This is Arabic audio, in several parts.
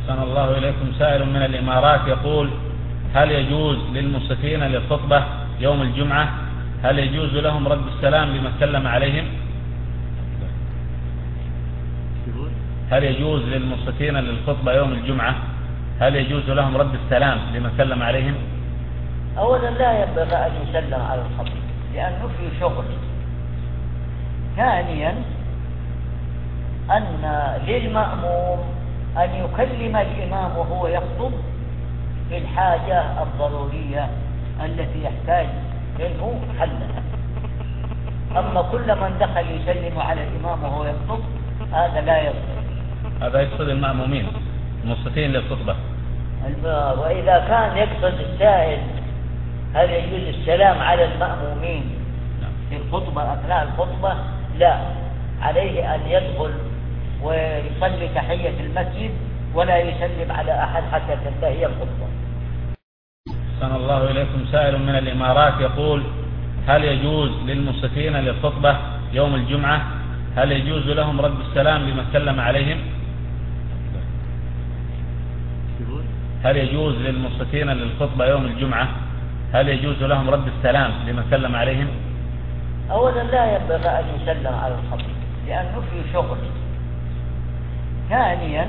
أحسن الله إليكم. سائل من الإمارات يقول: هل يجوز للمنصتين للخطبة يوم الجمعة هل يجوز لهم رد السلام لمن سلم عليهم؟ هل يجوز للمنصتين للخطبة يوم الجمعة هل يجوز لهم رد السلام لمن سلم عليهم؟ أولا لا ينبغي أن يسلم على الخطيب لأنه في شغل. ثانيا أن للمأموم أن يكلم الإمام وهو يخطب في الحاجة الضرورية التي يحتاج منه حلها. أما كل من دخل يسلم على الإمام وهو يخطب هذا لا يصح. هذا يقصد المأمومين المنصتين للخطبة. وإذا كان يقصد السائل هل يجوز السلام على المأمومين في الخطبة أثناء الخطبة؟ لا، عليه أن يدخل ويصلي تحية المسجد ولا يسلم على أحد حتى تنتهي الخطبة. أحسن الله إليكم. سائل من الإمارات يقول: هل يجوز للمنصتين للخطبة يوم الجمعة هل يجوز لهم رد السلام لمن سلم عليهم؟ هل يجوز للمنصتين للخطبة يوم الجمعة هل يجوز لهم رد السلام لمن سلم عليهم؟ أولا لا ينبغي أن يسلم على الخطيب لأنه في شغل. ثانيا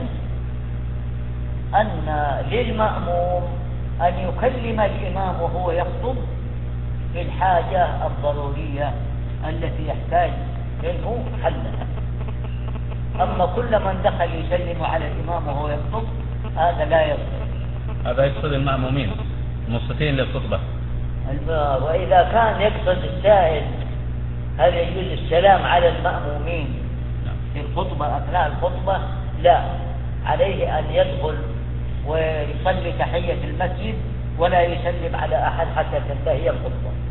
أن للمأموم أن يكلم الإمام وهو يخطب في الحاجة الضرورية التي يحتاج منه حلها. أما كل من دخل يسلم على الإمام وهو يخطب هذا لا يصح. هذا يقصد المأمومين المنصتين للخطبة. وإذا كان يقصد السائل هل يجوز السلام على المأمومين في الخطبة أثناء الخطبة؟ لا، عليه أن يدخل ويصلي تحية المسجد ولا يسلم على أحد حتى تنتهي الخطبة.